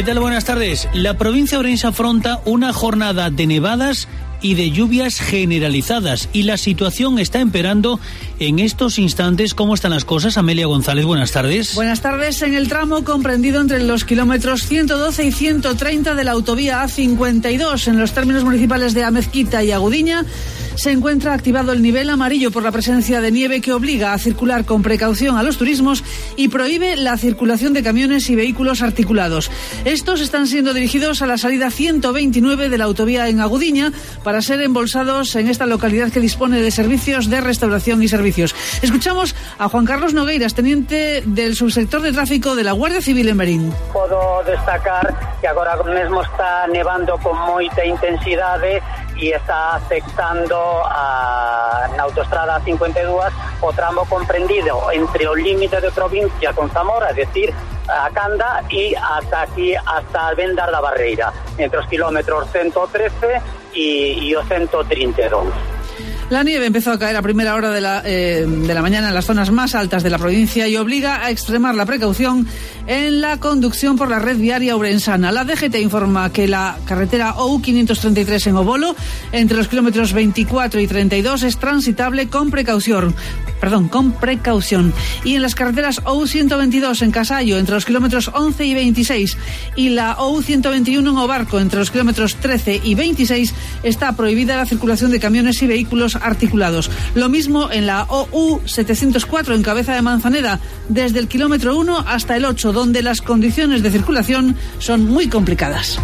tal? Buenas tardes. La provincia de Ourense afronta una jornada de nevadas y de lluvias generalizadas, y la situación está empeorando en estos instantes. ¿Cómo están las cosas? Amelia González, buenas tardes. Buenas tardes. En el tramo comprendido entre los kilómetros 112 y 130 de la autovía A52, en los términos municipales de Amezquita y Agudiña, se encuentra activado el nivel amarillo por la presencia de nieve que obliga a circular con precaución a los turismos y prohíbe la circulación de camiones y vehículos articulados. Estos están siendo dirigidos a la salida 129 de la autovía en Agudiña para ser embolsados en esta localidad que dispone de servicios de restauración y servicios. Escuchamos a Juan Carlos Nogueiras, teniente del subsector de tráfico de la Guardia Civil en Berín. Podo destacar que agora mesmo está nevando con moita intensidade e está afectando na autoestrada 52 o tramo comprendido entre o límite de provincia con Zamora, es decir, a Canda, y hasta aquí, hasta Albendar da Barreira, entre os kilómetros 113 y o 132. La nieve empezó a caer a primera hora de la mañana en las zonas más altas de la provincia y obliga a extremar la precaución en la conducción por la red viaria ourensana. La DGT informa que la carretera OU 533 en Obolo, entre los kilómetros 24 y 32, es transitable con precaución. Y en las carreteras OU 122 en Casallo, entre los kilómetros 11 y 26, y la OU 121 en Obarco, entre los kilómetros 13 y 26, está prohibida la circulación de camiones y vehículos articulados. Lo mismo en la OU 704 en Cabeza de Manzaneda, desde el kilómetro 1 hasta el 8, donde las condiciones de circulación son muy complicadas.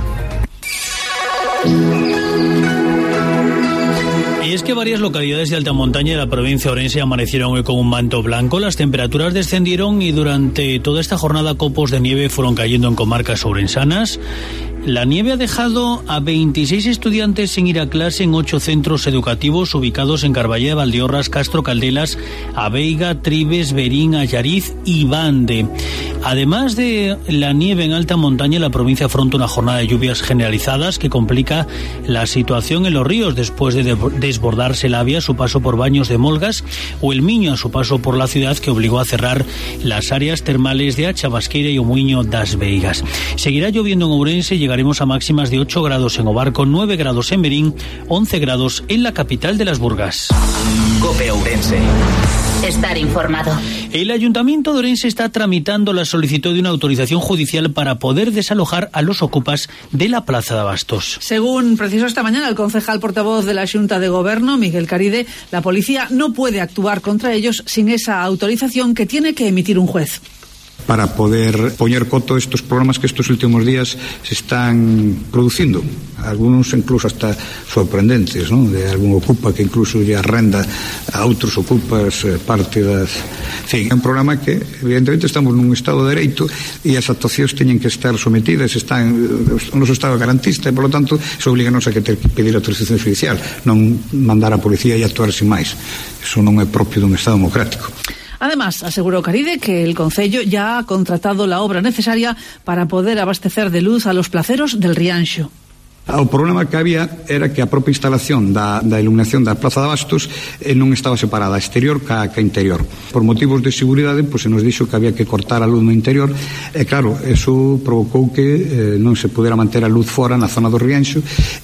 Y es que varias localidades de alta montaña de la provincia de Ourense amanecieron hoy con un manto blanco. Las temperaturas descendieron y durante toda esta jornada copos de nieve fueron cayendo en comarcas ourensanas. La nieve ha dejado a 26 estudiantes sin ir a clase en 8 centros educativos ubicados en Carballeda, Valdeorras, Castro Caldelas, Abeiga, Tribes, Berín, Allariz y Bande. Además de la nieve en alta montaña, la provincia afronta una jornada de lluvias generalizadas que complica la situación en los ríos después de desbordarse el Avia a su paso por Baños de Molgas o el Miño a su paso por la ciudad, que obligó a cerrar las áreas termales de A Chavasqueira y o Muiño das Veigas. Seguirá lloviendo en Ourense, llegaremos a máximas de 8 grados en Obarco, 9 grados en Berín, 11 grados en la capital de las Burgas. COPE Ourense. Estar informado. El Ayuntamiento de Ourense está tramitando la solicitud de una autorización judicial para poder desalojar a los ocupas de la Plaza de Abastos. Según precisó esta mañana el concejal portavoz de la Xunta de Goberno, Miguel Caride, la policía no puede actuar contra ellos sin esa autorización que tiene que emitir un juez. Para poder poñer coto a estos problemas que estos últimos días se están producindo, algunos incluso hasta sorprendentes, ¿no? De algún ocupa que incluso lle arrenda a outros ocupas parte das... En fin, é un problema que evidentemente estamos nun Estado de Dereito e as actuacións teñen que estar sometidas, están o noso Estado garantista e, por lo tanto, se obliganos a que ter que pedir autorización judicial, non mandar a policía e actuar sin máis. Eso non é propio dun Estado democrático. Además, aseguró Caride que el concello ya ha contratado la obra necesaria para poder abastecer de luz a los placeros del Rianxo. O problema que había era que a propia instalación da iluminación da Plaza de Abastos non estaba separada, exterior ca interior. Por motivos de seguridade, se nos dixo que había que cortar a luz no interior e claro, eso provocou que non se pudera manter a luz fora na zona do Rianxo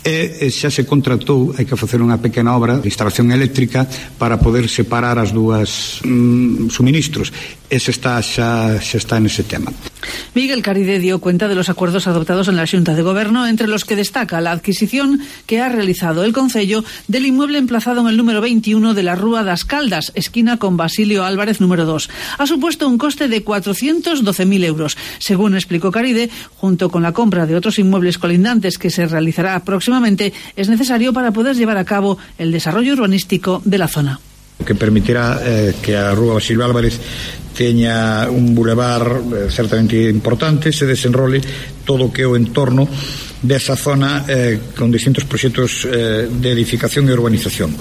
e xa se contratou, hai que facer unha pequena obra de instalación eléctrica para poder separar as dúas suministros. Ese xa está nese tema. Miguel Caride dio cuenta de los acuerdos adoptados en la Xunta de Goberno, entre los que destaca la adquisición que ha realizado el concello del inmueble emplazado en el número 21 de la Rúa das Caldas, esquina con Basilio Álvarez número 2. Ha supuesto un coste de 412.000 euros. Según explicó Caride, junto con la compra de otros inmuebles colindantes que se realizará próximamente, es necesario para poder llevar a cabo el desarrollo urbanístico de la zona. Que permitirá que a Rúa Basilio Álvarez teña un bulevar certamente importante, se desenrole todo o que é o entorno desa zona con distintos proxectos de edificación e urbanización.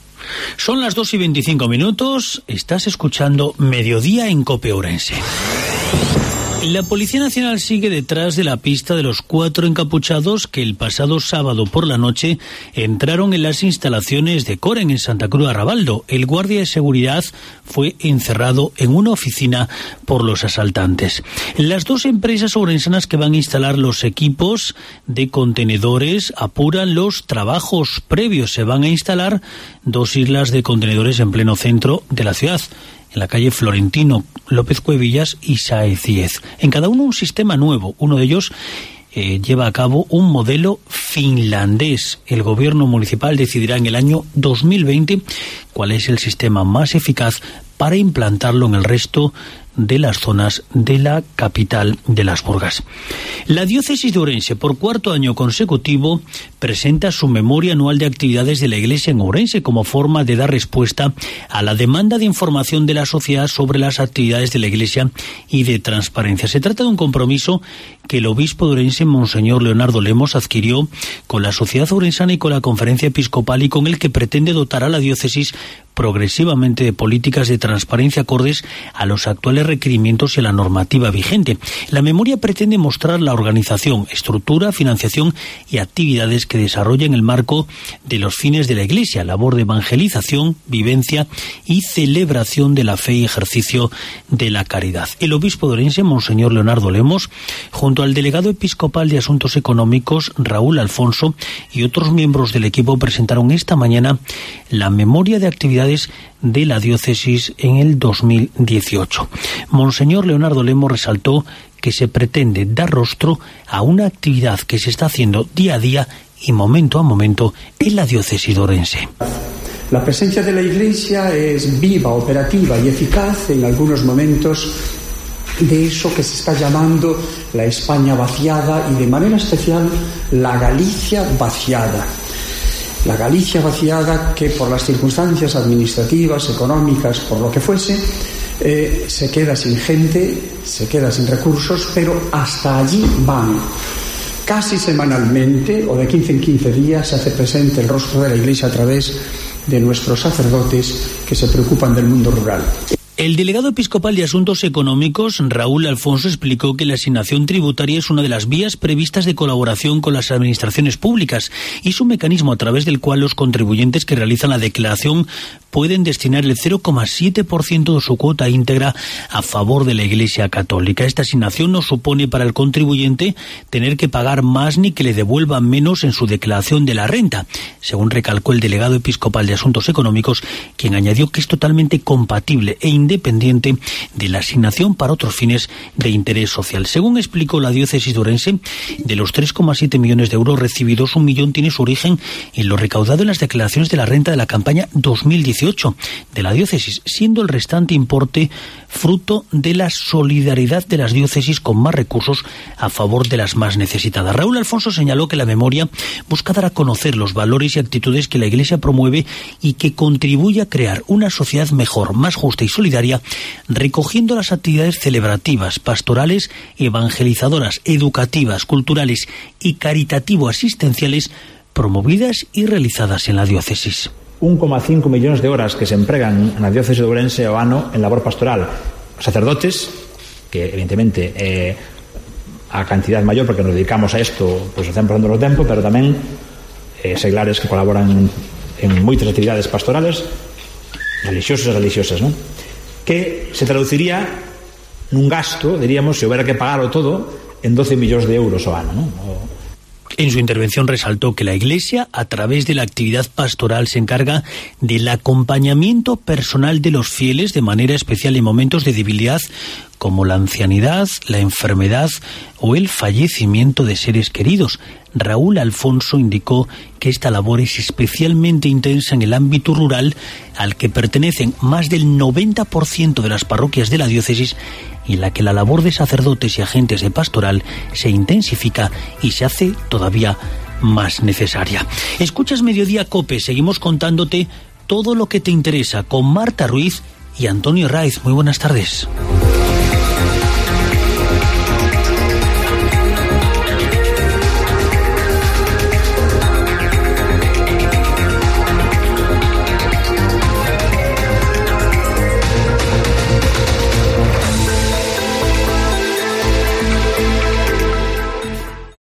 Son las 2:25, estás escuchando Mediodía en COPE Ourense. La Policía Nacional sigue detrás de la pista de los 4 encapuchados que el pasado sábado por la noche entraron en las instalaciones de Coren en Santa Cruz de Arrabaldo. El guardia de seguridad fue encerrado en una oficina por los asaltantes. Las 2 empresas ourensanas que van a instalar los equipos de contenedores apuran los trabajos previos. Se van a instalar 2 islas de contenedores en pleno centro de la ciudad, en la calle Florentino López Cuevillas y Sáez Díez. En cada uno un sistema nuevo. Uno de ellos lleva a cabo un modelo finlandés. El gobierno municipal decidirá en el año 2020 cuál es el sistema más eficaz para implantarlo en el resto de las zonas de la capital de las Burgas. La diócesis de Ourense, por 4º año consecutivo, presenta su memoria anual de actividades de la Iglesia en Ourense como forma de dar respuesta a la demanda de información de la sociedad sobre las actividades de la Iglesia y de transparencia. Se trata de un compromiso que el obispo de Ourense, Monseñor Leonardo Lemos, adquirió con la sociedad ourensana y con la conferencia episcopal, y con el que pretende dotar a la diócesis progresivamente de políticas de transparencia acordes a los actuales requerimientos y a la normativa vigente. La memoria pretende mostrar la organización, estructura, financiación y actividades que desarrolla en el marco de los fines de la Iglesia, labor de evangelización, vivencia y celebración de la fe y ejercicio de la caridad. El obispo de Ourense, Monseñor Leonardo Lemos, junto al delegado episcopal de Asuntos Económicos, Raúl Alfonso, y otros miembros del equipo presentaron esta mañana la memoria de actividades de la diócesis en el 2018. Monseñor Leonardo Lemos resaltó que se pretende dar rostro a una actividad que se está haciendo día a día y momento a momento en la diócesis de Ourense. La presencia de la Iglesia es viva, operativa y eficaz en algunos momentos de eso que se está llamando la España vaciada y de manera especial la Galicia vaciada. La Galicia vaciada que por las circunstancias administrativas, económicas, por lo que fuese, se queda sin gente, se queda sin recursos, pero hasta allí van. Casi semanalmente o de 15 en 15 días se hace presente el rostro de la Iglesia a través de nuestros sacerdotes que se preocupan del mundo rural. El delegado episcopal de Asuntos Económicos, Raúl Alfonso, explicó que la asignación tributaria es una de las vías previstas de colaboración con las administraciones públicas y es un mecanismo a través del cual los contribuyentes que realizan la declaración pueden destinar el 0,7% de su cuota íntegra a favor de la Iglesia Católica. Esta asignación no supone para el contribuyente tener que pagar más ni que le devuelvan menos en su declaración de la renta, según recalcó el delegado episcopal de Asuntos Económicos, quien añadió que es totalmente compatible e independiente de la asignación para otros fines de interés social. Según explicó la diócesis de Ourense, de los 3,7 millones de euros recibidos, 1 millón tiene su origen en lo recaudado en las declaraciones de la renta de la campaña 2018 de la diócesis, siendo el restante importe fruto de la solidaridad de las diócesis con más recursos a favor de las más necesitadas. Raúl Alfonso señaló que la memoria busca dar a conocer los valores y actitudes que la Iglesia promueve y que contribuye a crear una sociedad mejor, más justa y solidaria, recogiendo las actividades celebrativas, pastorales, evangelizadoras, educativas, culturales y caritativo-asistenciales promovidas y realizadas en la diócesis. 1,5 millóns de horas que se empregan na diócesis de Ourense ao ano en labor pastoral. Os sacerdotes, que evidentemente é a cantidad maior porque nos dedicamos a isto pues, o 100% do tempo, pero tamén seglares que colaboran en moitas actividades pastorales religiosas, non? Que se traduciría nun gasto, diríamos, se houbera que pagarlo todo, en 12 millóns de euros ao ano, non? En su intervención resaltó que la Iglesia, a través de la actividad pastoral, se encarga del acompañamiento personal de los fieles, de manera especial en momentos de debilidad como la ancianidad, la enfermedad o el fallecimiento de seres queridos. Raúl Alfonso indicó que esta labor es especialmente intensa en el ámbito rural, al que pertenecen más del 90% de las parroquias de la diócesis, y en la que la labor de sacerdotes y agentes de pastoral se intensifica y se hace todavía más necesaria. Escuchas Mediodía COPE, seguimos contándote todo lo que te interesa con Marta Ruiz y Antonio Raiz. Muy buenas tardes.